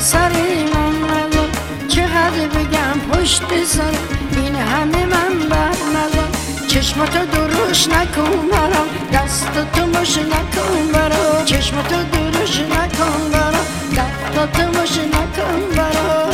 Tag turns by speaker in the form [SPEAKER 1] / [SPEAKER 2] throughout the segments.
[SPEAKER 1] سر من نزار، چقدر بگم پشت سر این همه من بر نزار. چشماتو دروش نکن برام، دستاتو مش نکن برام، چشماتو دروش نکن برام، دستاتو مش نکن برام.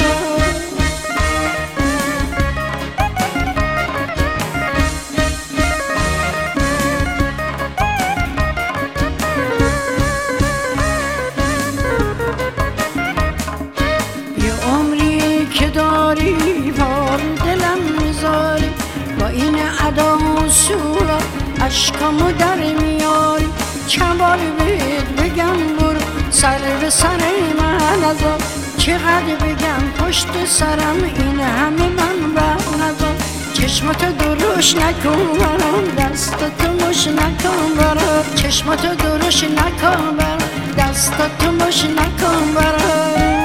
[SPEAKER 1] داری بار دلم میذاری، با این ادا و صورت عشقامو در میاری. چند بار بهت بگم برو سر به سر من نزار، چقدر بگم پشت سرم این همه من بر نزار. چشماتو دروش نکن برام، دستاتو مش نکن برام، چشماتو دروش نکن برام، دستاتو مش نکن برام.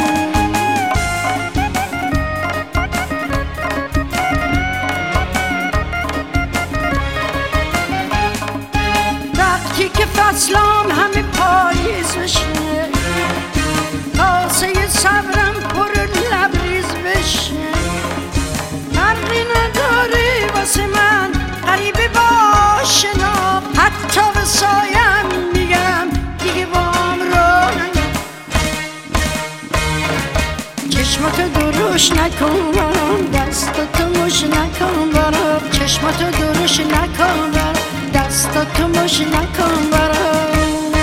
[SPEAKER 1] که فصلام همه پاییز بشه، کاسه صبرم پر لبریز بشه. فرقی نداره واسه من غریبه باشه نا، حتی به سایم میگم دیگه بام رو نگم. چشماتو دروش نکن برام، دستاتو مش نکن برام، چشماتو دروش نکن برام، دستاتو مش نکن برام.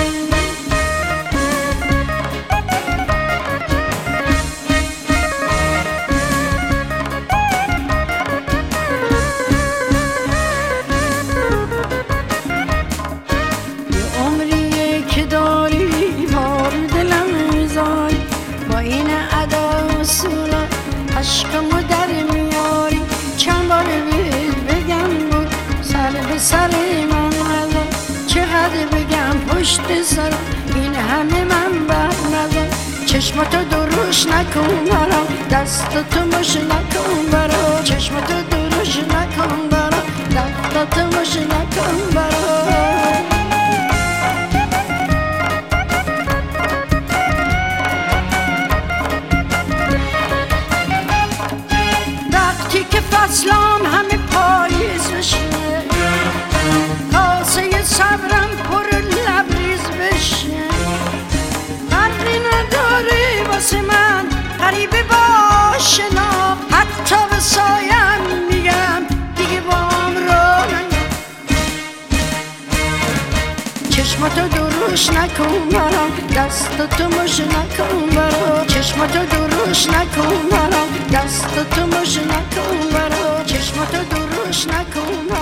[SPEAKER 1] یه عمریه که داری بار دلم میذاری، با این ادا و صورت عشقمو در میاری. چند بار بهت بگم برو سر به سر من نزار، چقدر بگم پشت سر این همه من بر نزار. چشماتو دروش نکن برام، دستاتو مش نکن برام، چشماتو دروش نکن برام، دستاتو مش نکن برام. وقتی که فصلام همه پاییز بشه، کاسه صبرم پر لبریز بشه. فرقی نداره واسه من غریبه باشه نا، حتی به سایم میگم دیگه بام رو نگم. چشماتو دروش نکن برام، دستاتو مش نکن برام، چشماتو دروش نکن برام، دستاتو مش نکن برام، چشماتو دروش نکن برام.